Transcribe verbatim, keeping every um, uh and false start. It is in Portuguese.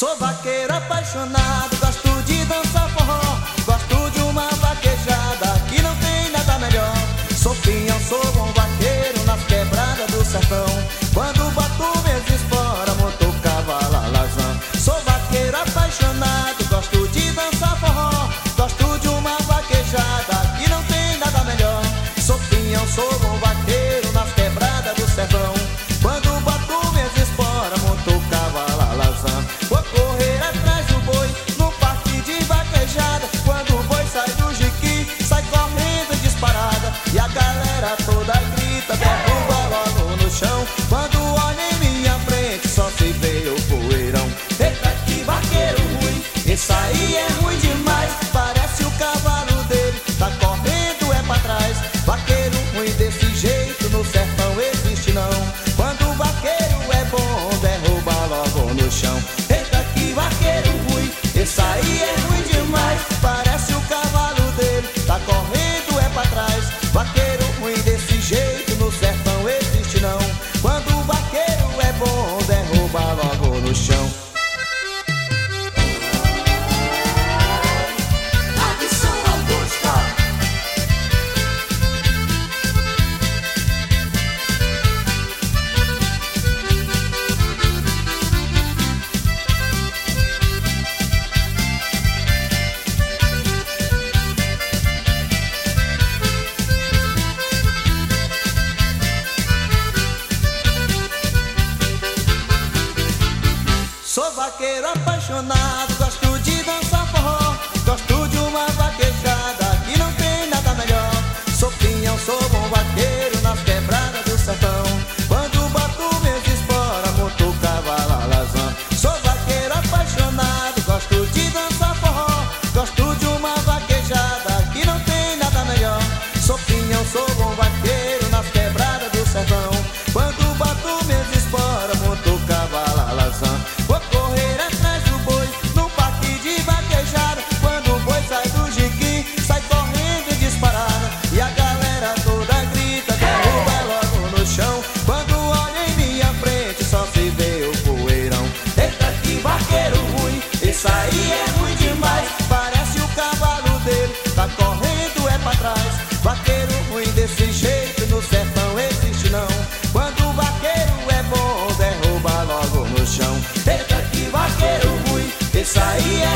Sou vaqueiro apaixonado, gosto de dançar forró, gosto de uma vaquejada que não tem nada melhor. Sou pinhão, sou bom vaqueiro nas quebradas do sertão. Quando bato vezes fora, monto o cavalo alazão. Sou vaqueiro apaixonado, gosto de dançar forró, gosto de uma vaquejada que não tem nada melhor. Sou pinhão, sou bom vaqueiro nas quebradas do sertão. Quando bato vezes fora, monto o cavalo alazão. Vou correr atrás do boi no parque de vaquejada. Quando o boi sai do jiqui, sai correndo disparada. E a galera toda grita, derruba logo no chão. Quando olha em minha frente, só se vê o poeirão. Eita, que vaqueiro ruim, esse aí é ruim demais. Parece o cavalo dele, tá correndo é pra trás. Vaqueiro ruim desse jeito no sertão existe não. Quando o vaqueiro é bom, derruba logo no chão. Eita, que vaqueiro ruim, esse aí é ruim demais. Parece o cavalo dele, tá correndo é pra trás. Vaqueiro ruim desse jeito no sertão existe não. Quando o vaqueiro é bom, derruba logo no chão. Sou vaqueiro apaixonado, gosto de dançar forró, gosto de uma vaquejada que não tem nada melhor. Sou pinhão, sou bom vaqueiro nas quebradas do sertão. Quando bato vezes fora, monto o cavalo alazão. Sou vaqueiro apaixonado, gosto de dançar forró, gosto de uma vaquejada que não tem nada melhor. Sou pinhão, sou bom vaqueiro nas quebradas do sertão. Quando bato vezes fora, monto o cavalo alazão. Vou correr atrás do boi no parque de vaquejada. Quando o boi sai do jiqui, sai correndo disparada. E a galera toda grita, derruba logo no chão. Quando olha em minha frente, só se vê o poeirão. Eita, que vaqueiro ruim, esse aí é ruim demais. Parece o cavalo dele, tá correndo é pra trás. Vaqueiro ruim desse jeito no sertão existe não. Quando o vaqueiro é bom, derruba logo no chão. Eita, que vaqueiro ruim, esse aí é